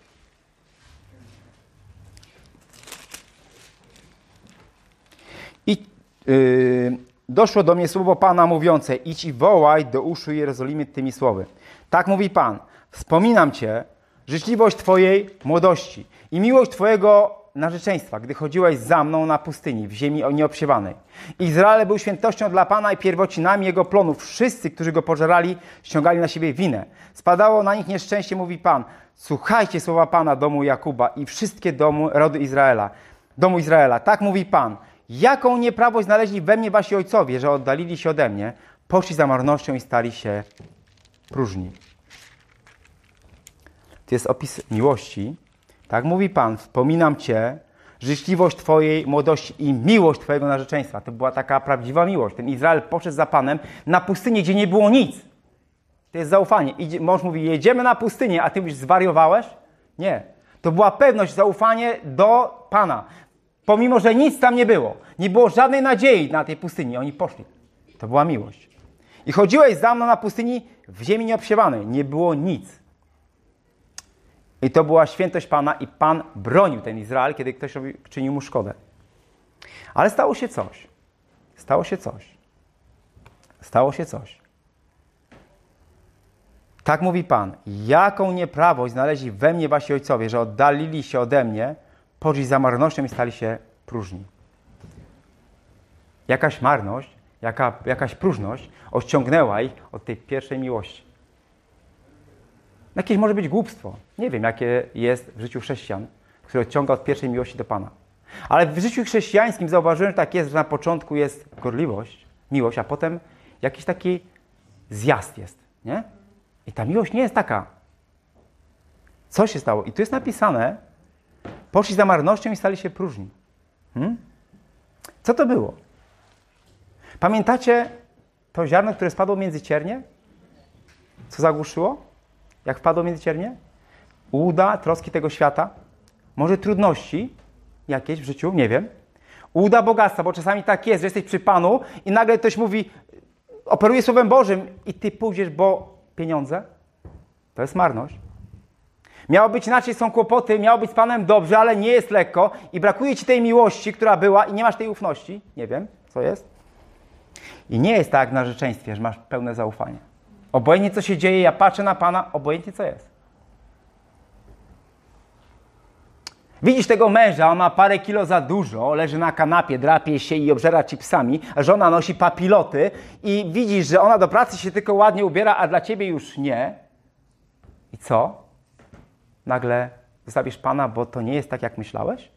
A: I doszło do mnie słowo Pana mówiące: idź i wołaj do uszu Jerozolimy tymi słowy. Tak mówi Pan, wspominam Cię, życzliwość Twojej młodości i miłość Twojego narzeczeństwa, gdy chodziłeś za mną na pustyni, w ziemi nieobsiewanej. Izrael był świętością dla Pana i pierwocinami Jego plonów. Wszyscy, którzy Go pożerali, ściągali na siebie winę. Spadało na nich nieszczęście, mówi Pan. Słuchajcie słowa Pana, domu Jakuba i wszystkie rody Izraela. Domu Izraela. Tak mówi Pan. Jaką nieprawość znaleźli we mnie wasi ojcowie, że oddalili się ode mnie, poszli za marnością i stali się próżni. To jest opis miłości. Tak mówi Pan, wspominam Cię, życzliwość Twojej młodości i miłość Twojego narzeczeństwa. To była taka prawdziwa miłość. Ten Izrael poszedł za Panem na pustynię, gdzie nie było nic. To jest zaufanie. Mąż mówi, jedziemy na pustynię, a Ty mówisz, zwariowałeś? Nie. To była pewność, zaufanie do Pana. Pomimo, że nic tam nie było. Nie było żadnej nadziei na tej pustyni. Oni poszli. To była miłość. I chodziłeś za mną na pustyni w ziemi nieobsiewanej. Nie było nic. I to była świętość Pana i Pan bronił ten Izrael, kiedy ktoś czynił mu szkodę. Ale stało się coś. Stało się coś. Stało się coś. Tak mówi Pan. Jaką nieprawość znaleźli we mnie wasi ojcowie, że oddalili się ode mnie, poszli za marnością i stali się próżni. Jakaś marność, jakaś próżność odciągnęła ich od tej pierwszej miłości. Jakieś może być głupstwo. Nie wiem, jakie jest w życiu chrześcijan, które odciąga od pierwszej miłości do Pana. Ale w życiu chrześcijańskim zauważyłem, że tak jest, że na początku jest gorliwość, miłość, a potem jakiś taki zjazd jest. Nie? I ta miłość nie jest taka. Co się stało? I tu jest napisane, poszli za marnością i stali się próżni. Co to było? Pamiętacie to ziarno, które spadło między ciernie? Co zagłuszyło? Jak wpadło między ciernie? Ułuda, troski tego świata, może trudności jakieś w życiu, nie wiem. Ułuda bogactwa, bo czasami tak jest, że jesteś przy Panu i nagle ktoś mówi, operuje Słowem Bożym i ty pójdziesz, bo pieniądze. To jest marność. Miało być inaczej, są kłopoty, miało być z Panem dobrze, ale nie jest lekko i brakuje ci tej miłości, która była i nie masz tej ufności. Nie wiem, co jest. I nie jest tak jak w narzeczeństwie, że masz pełne zaufanie. Obojętnie co się dzieje, ja patrzę na Pana, obojętnie co jest. Widzisz tego męża, on ma parę kilo za dużo, leży na kanapie, drapie się i obżera chipsami, a żona nosi papiloty i widzisz, że ona do pracy się tylko ładnie ubiera, a dla ciebie już nie. I co? Nagle zostawisz Pana, bo to nie jest tak, jak myślałeś?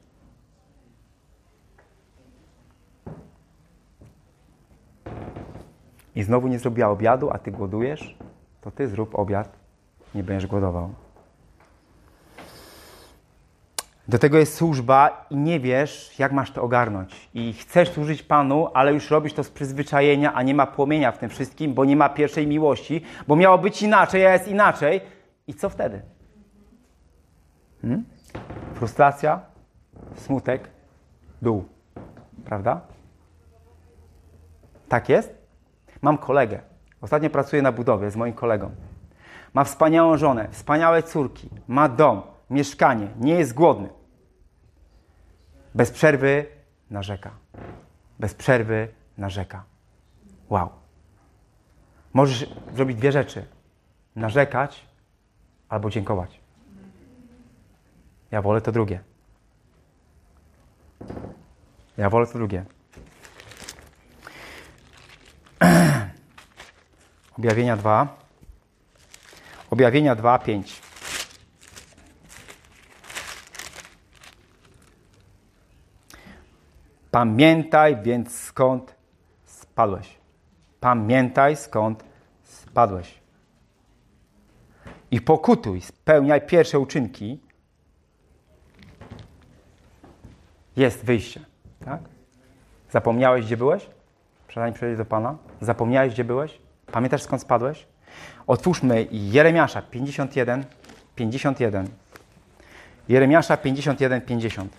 A: I znowu nie zrobiła obiadu, a ty głodujesz, to ty zrób obiad, nie będziesz głodował. Do tego jest służba i nie wiesz, jak masz to ogarnąć. I chcesz służyć Panu, ale już robisz to z przyzwyczajenia, a nie ma płomienia w tym wszystkim, bo nie ma pierwszej miłości, bo miało być inaczej, a jest inaczej. I co wtedy? Frustracja, smutek, dół. Prawda? Tak jest? Mam kolegę. Ostatnio pracuję na budowie z moim kolegą. Ma wspaniałą żonę, wspaniałe córki, ma dom, mieszkanie, nie jest głodny. Bez przerwy narzeka. Bez przerwy narzeka. Wow. Możesz zrobić dwie rzeczy. Narzekać albo dziękować. Ja wolę to drugie. Ja wolę to drugie. Objawienia 2. Objawienia 2, 5. Pamiętaj więc skąd spadłeś. Pamiętaj skąd spadłeś. I pokutuj, spełniaj pierwsze uczynki. Jest wyjście. Tak? Zapomniałeś, gdzie byłeś? Zanim przejdziesz do Pana. Zapomniałeś, gdzie byłeś? Pamiętasz, skąd spadłeś? Otwórzmy Jeremiasza 51, 51. Jeremiasza 51, 50.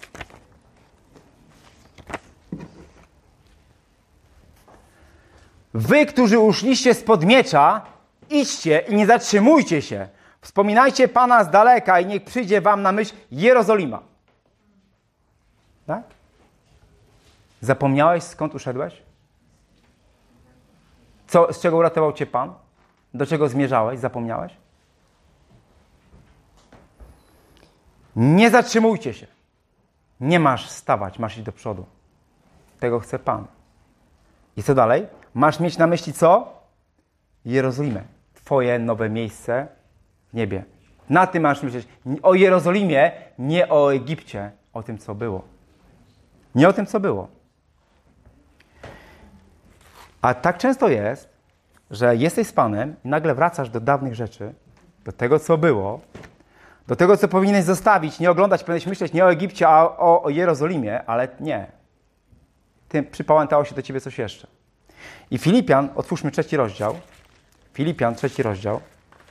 A: Wy, którzy uszliście spod miecza, idźcie i nie zatrzymujcie się. Wspominajcie Pana z daleka i niech przyjdzie wam na myśl Jerozolima. Tak? Zapomniałeś, skąd uszedłeś? Z czego uratował cię Pan? Do czego zmierzałeś? Zapomniałeś? Nie zatrzymujcie się. Nie masz stawać, masz iść do przodu. Tego chce Pan. I co dalej? Masz mieć na myśli co? Jerozolimę. Twoje nowe miejsce w niebie. Na tym masz myśleć. O Jerozolimie, nie o Egipcie. O tym, co było. Nie o tym, co było. A tak często jest, że jesteś z Panem i nagle wracasz do dawnych rzeczy, do tego, co było, do tego, co powinieneś zostawić, nie oglądać, powinieneś myśleć nie o Egipcie, a o Jerozolimie, ale nie. Tym przypałętało się do ciebie coś jeszcze. I Filipian, otwórzmy 3 rozdział. Filipian, 3 rozdział.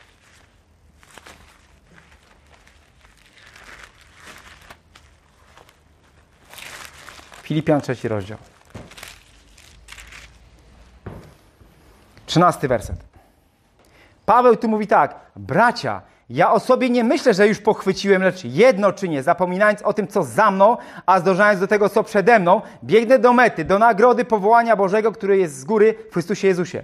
A: Filipian, 3 rozdział. 13 werset. Paweł tu mówi tak. Bracia, ja o sobie nie myślę, że już pochwyciłem, lecz jedno czynię, zapominając o tym, co za mną, a zdążając do tego, co przede mną, biegnę do mety, do nagrody powołania Bożego, który jest z góry w Chrystusie Jezusie.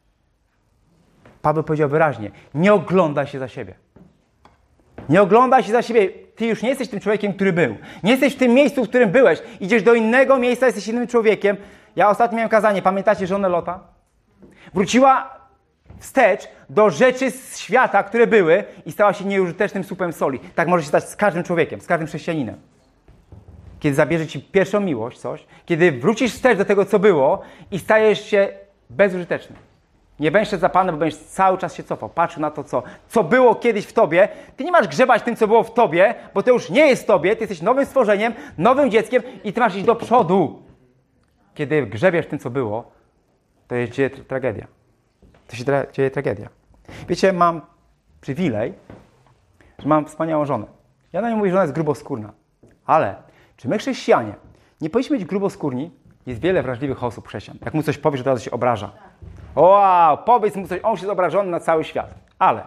A: Paweł powiedział wyraźnie, nie oglądaj się za siebie. Nie oglądaj się za siebie. Ty już nie jesteś tym człowiekiem, który był. Nie jesteś w tym miejscu, w którym byłeś. Idziesz do innego miejsca, jesteś innym człowiekiem. Ja ostatnio miałem kazanie. Pamiętacie żonę Lota? Wróciła wstecz do rzeczy z świata, które były i stała się nieużytecznym słupem soli. Tak może się stać z każdym człowiekiem, z każdym chrześcijaninem. Kiedy zabierze ci pierwszą miłość, coś, kiedy wrócisz wstecz do tego, co było i stajesz się bezużyteczny. Nie będziesz szedł za Panem, bo będziesz cały czas się cofał. Patrz na to, co było kiedyś w tobie. Ty nie masz grzebać tym, co było w tobie, bo to już nie jest w tobie. Ty jesteś nowym stworzeniem, nowym dzieckiem i ty masz iść do przodu. Kiedy grzebiesz tym, co było, to się dzieje tragedia. To się dzieje tragedia. Wiecie, mam przywilej, że mam wspaniałą żonę. Ja na nią mówię, że ona jest gruboskórna. Ale czy my chrześcijanie nie powinniśmy być gruboskórni? Jest wiele wrażliwych osób chrześcijan. Jak mu coś powiesz, to od razu się obraża. Wow, powiedz mu coś, on się jest obrażony na cały świat. Ale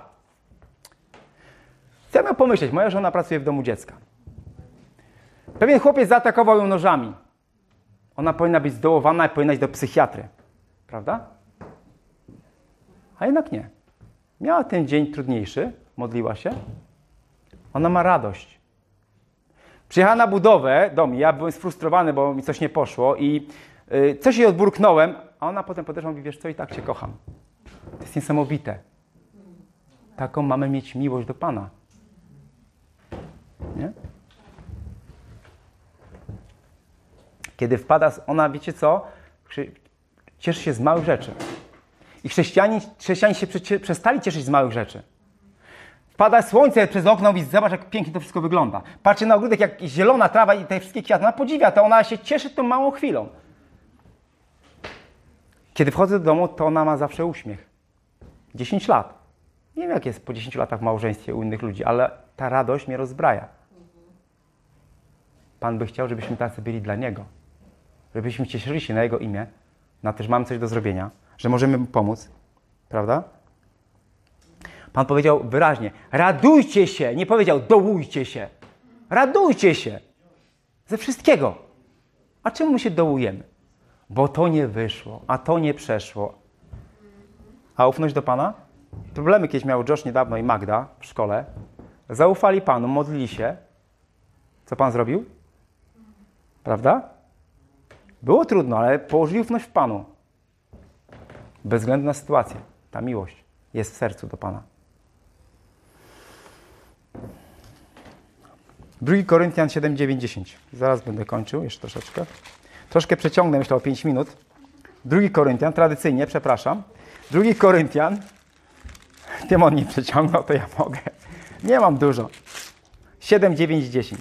A: chcemy pomyśleć, moja żona pracuje w domu dziecka. Pewien chłopiec zaatakował ją nożami. Ona powinna być zdołowana i powinna iść do psychiatry. Prawda? A jednak nie. Miała ten dzień trudniejszy, modliła się. Ona ma radość. Przyjechała na budowę do mnie, ja byłem sfrustrowany, bo mi coś nie poszło i coś jej odburknąłem, a ona potem podeszła i mówi, wiesz co, i tak cię kocham. To jest niesamowite. Taką mamy mieć miłość do Pana. Nie? Kiedy wpada, ona, wiecie co, cieszy się z małych rzeczy. I chrześcijanie się przestali cieszyć z małych rzeczy. Wpada słońce przez okno i zobacz, jak pięknie to wszystko wygląda. Patrzy na ogródek, jak zielona trawa i te wszystkie kwiaty. Ona podziwia to, ona się cieszy tą małą chwilą. Kiedy wchodzę do domu, to ona ma zawsze uśmiech. 10 lat. Nie wiem, jak jest po 10 latach w małżeństwie u innych ludzi, ale ta radość mnie rozbraja. Pan by chciał, żebyśmy tacy byli dla Niego. Żebyśmy cieszyli się na Jego imię, na to, że mamy coś do zrobienia, że możemy Mu pomóc. Prawda? Pan powiedział wyraźnie, radujcie się. Nie powiedział, dołujcie się. Radujcie się. Ze wszystkiego. A czemu my się dołujemy? Bo to nie wyszło, a to nie przeszło. A ufność do Pana? Problemy kiedyś miał Josh niedawno i Magda w szkole. Zaufali Panu, modlili się. Co Pan zrobił? Prawda? Było trudno, ale położyli ufność w Panu. Bez względu na sytuację. Ta miłość jest w sercu do Pana. 2 Koryntian 7, 9, 10. Zaraz będę kończył, jeszcze troszeczkę. Troszkę przeciągnę, myślę, o 5 minut. 2 Koryntian, tradycyjnie, przepraszam. 2 Koryntian. Tymon nie przeciągnął, to ja mogę. Nie mam dużo. 7, 9, 10.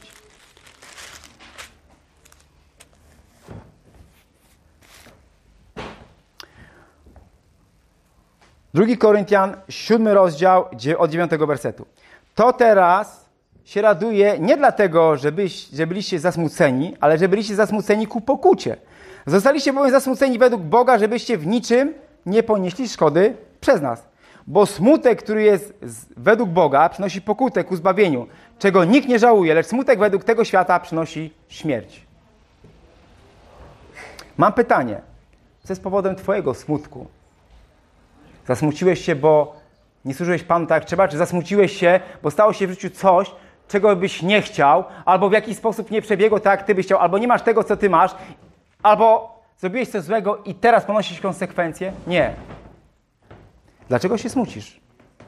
A: Drugi Koryntian, 7 rozdział, od 9 wersetu. To teraz się raduje nie dlatego, że byliście zasmuceni, ale że byliście zasmuceni ku pokucie. Zostaliście bowiem zasmuceni według Boga, żebyście w niczym nie ponieśli szkody przez nas. Bo smutek, który jest według Boga, przynosi pokutę ku zbawieniu, czego nikt nie żałuje, lecz smutek według tego świata przynosi śmierć. Mam pytanie. Co jest powodem twojego smutku? Zasmuciłeś się, bo nie służyłeś Panu tak jak trzeba, czy zasmuciłeś się, bo stało się w życiu coś, czego byś nie chciał, albo w jakiś sposób nie przebiegło tak, jak ty byś chciał, albo nie masz tego, co ty masz, albo zrobiłeś coś złego i teraz ponosisz konsekwencje? Nie. Dlaczego się smucisz?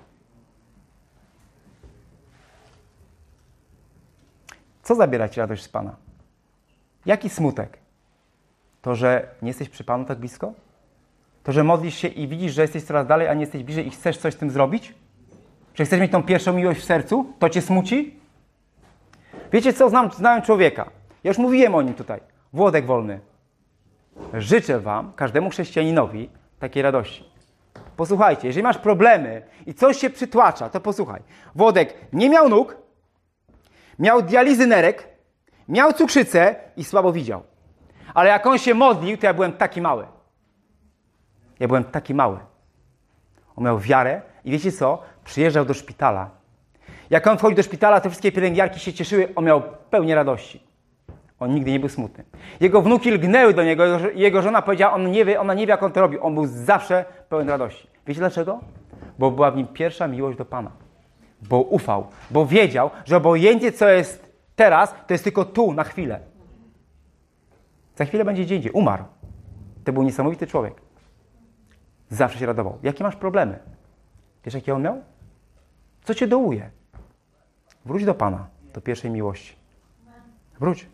A: Co zabiera ci radość z Pana? Jaki smutek? To, że nie jesteś przy Panu tak blisko? To, że modlisz się i widzisz, że jesteś coraz dalej, a nie jesteś bliżej i chcesz coś z tym zrobić? Że chcesz mieć tą pierwszą miłość w sercu? To cię smuci? Wiecie co? Znałem człowieka. Ja już mówiłem o nim tutaj. Włodek Wolny. Życzę wam, każdemu chrześcijaninowi, takiej radości. Posłuchajcie, jeżeli masz problemy i coś się przytłacza, to posłuchaj. Włodek nie miał nóg, miał dializy nerek, miał cukrzycę i słabo widział. Ale jak on się modlił, to ja byłem taki mały. Ja byłem taki mały. On miał wiarę i wiecie co? Przyjeżdżał do szpitala. Jak on wchodził do szpitala, to wszystkie pielęgniarki się cieszyły. On miał pełnię radości. On nigdy nie był smutny. Jego wnuki lgnęły do niego. Jego żona powiedziała, ona nie wie, jak on to robi. On był zawsze pełen radości. Wiecie dlaczego? Bo była w nim pierwsza miłość do Pana. Bo ufał. Bo wiedział, że obojętnie co jest teraz, to jest tylko tu, na chwilę. Za chwilę będzie gdzie indziej. Umarł. To był niesamowity człowiek. Zawsze się radował. Jakie masz problemy? Wiesz, jakie on miał? Co cię dołuje? Wróć do Pana, do pierwszej miłości. Wróć.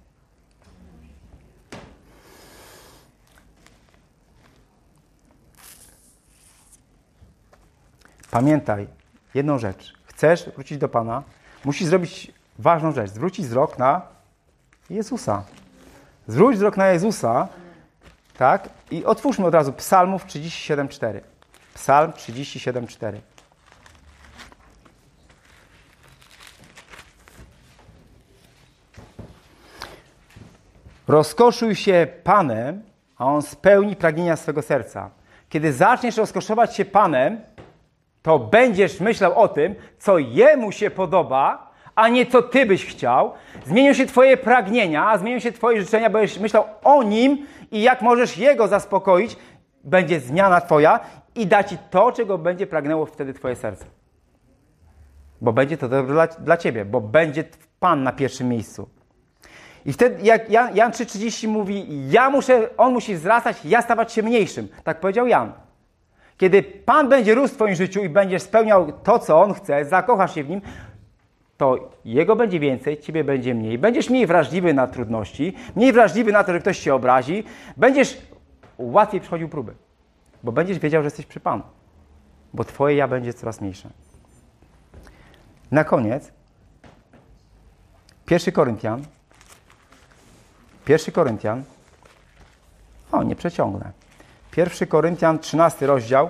A: Pamiętaj jedną rzecz. Chcesz wrócić do Pana, musisz zrobić ważną rzecz. Zwrócić wzrok na Jezusa. Zwróć wzrok na Jezusa, tak? I otwórzmy od razu Psalmów 37:4. Psalm 37:4. Rozkoszuj się Panem, a On spełni pragnienia swego serca. Kiedy zaczniesz rozkoszować się Panem, to będziesz myślał o tym, co Jemu się podoba, a nie co Ty byś chciał. Zmienią się Twoje pragnienia, zmienią się Twoje życzenia, będziesz myślał o Nim i jak możesz Jego zaspokoić. Będzie zmiana Twoja i da Ci to, czego będzie pragnęło wtedy Twoje serce. Bo będzie to dobre dla Ciebie, bo będzie Pan na pierwszym miejscu. I wtedy, jak Jan 3,30 mówi, On musi wzrastać, ja stawać się mniejszym. Tak powiedział Jan. Kiedy Pan będzie rósł w Twoim życiu i będziesz spełniał to, co On chce, zakochasz się w Nim, to Jego będzie więcej, Ciebie będzie mniej. Będziesz mniej wrażliwy na trudności, mniej wrażliwy na to, że ktoś Cię obrazi. Będziesz łatwiej przechodził próby, bo będziesz wiedział, że jesteś przy Panu. Bo Twoje ja będzie coraz mniejsze. Na koniec 1 Koryntian. Nie przeciągnę. 1 Koryntian, 13 rozdział.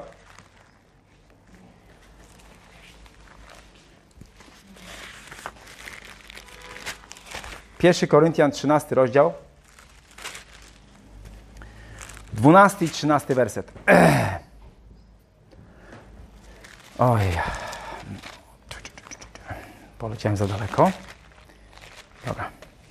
A: Pierwszy Koryntian, 13 rozdział. 12 i 13 werset. Oj. Poleciałem za daleko. Dobra.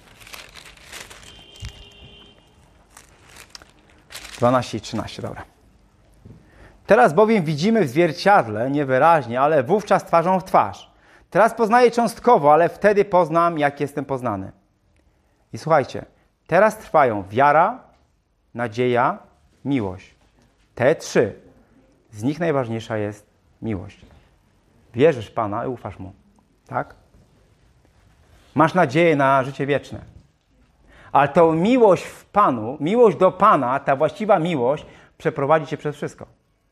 A: 12 i 13, dobra. Teraz bowiem widzimy w zwierciadle niewyraźnie, ale wówczas twarzą w twarz. Teraz poznaję cząstkowo, ale wtedy poznam, jak jestem poznany. I słuchajcie, teraz trwają wiara, nadzieja, miłość. Te trzy. Z nich najważniejsza jest miłość. Wierzysz w Pana i ufasz Mu. Tak? Masz nadzieję na życie wieczne. Ale tą miłość w Panu, miłość do Pana, ta właściwa miłość przeprowadzi Cię przez wszystko.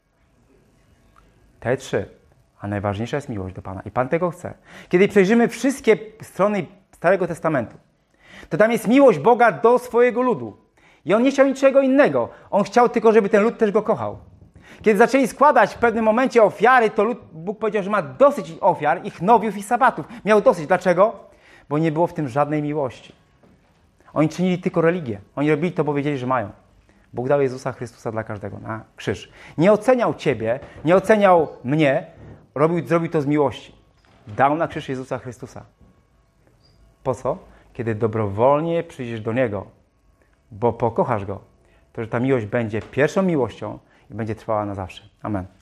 A: Te trzy. A najważniejsza jest miłość do Pana. I Pan tego chce. Kiedy przejrzymy wszystkie strony Starego Testamentu, to tam jest miłość Boga do swojego ludu. I On nie chciał niczego innego. On chciał tylko, żeby ten lud też Go kochał. Kiedy zaczęli składać w pewnym momencie ofiary, to Bóg powiedział, że ma dosyć ofiar, ich nowiów i sabatów. Miał dosyć. Dlaczego? Bo nie było w tym żadnej miłości. Oni czynili tylko religię. Oni robili to, bo wiedzieli, że mają. Bóg dał Jezusa Chrystusa dla każdego na krzyż. Nie oceniał Ciebie, nie oceniał mnie, zrobił to z miłości. Dał na krzyż Jezusa Chrystusa. Po co? Kiedy dobrowolnie przyjdziesz do Niego, bo pokochasz Go, to że ta miłość będzie pierwszą miłością i będzie trwała na zawsze. Amen.